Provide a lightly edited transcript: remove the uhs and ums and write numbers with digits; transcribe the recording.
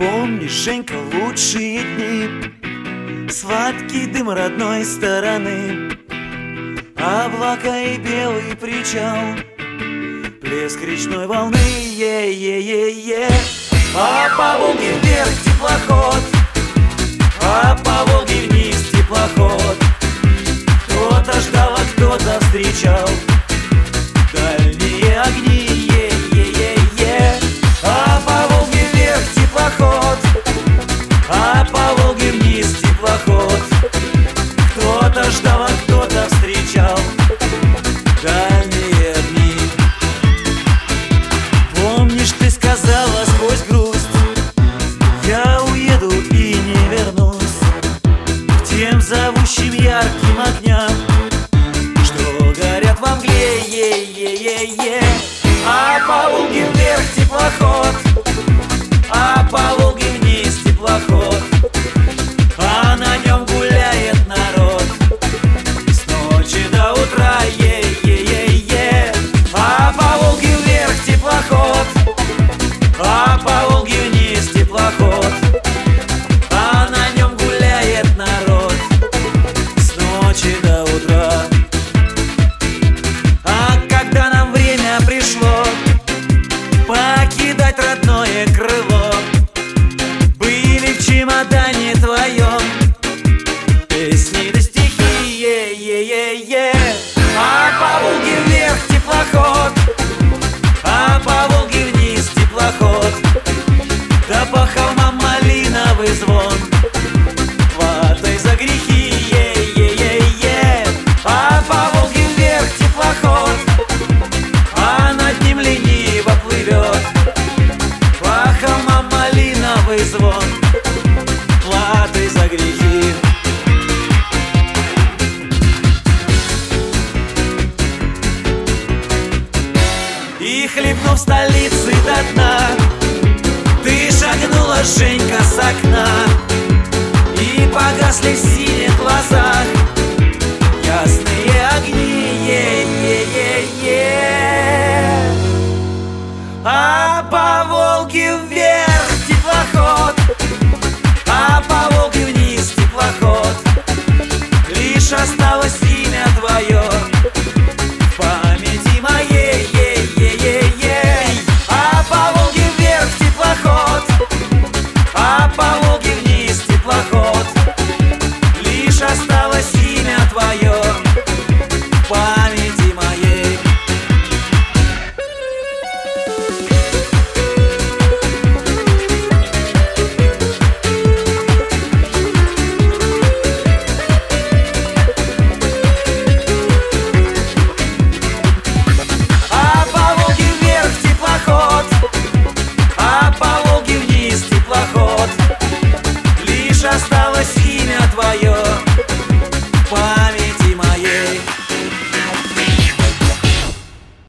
Помнишь, Женька, лучшие дни, сладкий дым родной стороны, облака и белый причал, плеск речной волны, е-е-е-е. А по Волге вверх теплоход, а по Волге вниз теплоход. Кто-то ждал, а кто-то встречал дальние огни, е-е-е-е. А по Волге вверх теплоход, а по Волге вниз теплоход. Кто-то ждал, а кто-то встречал дальние огни. Помнишь, ты сказала сквозь грусть: я уеду и не вернусь к тем зовущим ярким огням, что горят во мгле, е-е-е-е. А по Волге вверх теплоход, а по Волге вниз теплоход, а на нем гуляет народ с ночи до утра, е-е-е-е. А по Волге вверх теплоход, а по Волге вниз теплоход, а на нем гуляет народ с ночи до утра. А когда нам время пришло покидать родное крыло, были в чемодане твоем песни да стихи, е-е-е-е. А по Волге вверх теплоход, а по Волге вниз теплоход, да по холмам малиновый звон ватой за грехи, е-е-е-е. А по Волге вверх теплоход, а над ним лениво плывет по холмам малиновый звон платы за грехи. И хлебнув столицы до дна, ты шагнула, Женька, с окна, и погасли в синих глазах ясные огни, е-е-е-е. А по Волге вверх теплоход, а по Волге вниз теплоход, лишь осталось имя твое в памяти моей, е-е-е-е. А по Волге вверх теплоход, а по Волге вниз теплоход, лишь осталось имя твое в памяти моей. А по Волге вверх теплоход, а по Волге вниз теплоход, лишь осталось имя твое